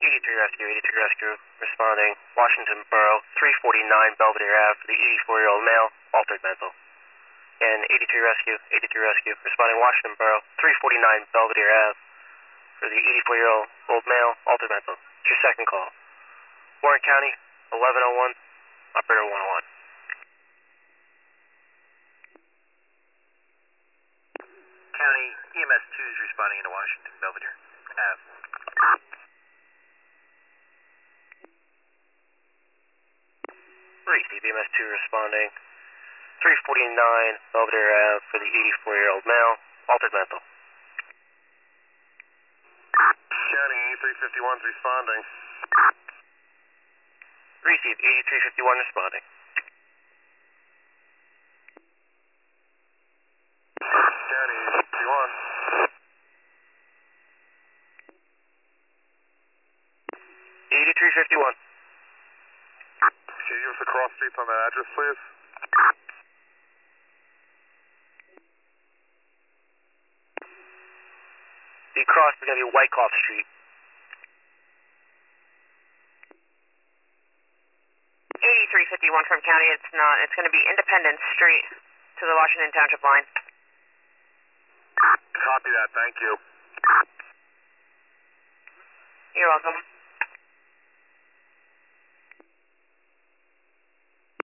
83 Rescue, 83 Rescue, responding Washington Borough, 349 Belvedere Ave for the 84-year-old male, altered mental. And 83 Rescue, 83 Rescue, responding Washington Borough, 349 Belvedere Ave for the 84-year-old male, altered mental. It's your second call. Warren County, 1101, operator 101. County EMS 2 is responding into Washington Belvedere Ave. Receive EMS 2 responding 349 Belvedere Ave for the 84-year-old male, altered mental. County E351 is responding. Receive 8351 responding. County E51. 8351. Can you give us the cross streets on that address, please? The cross is going to be Wyckoff Street. 8351 from County, it's not. It's going to be Independence Street to the Washington Township line. Copy that, thank you. You're welcome.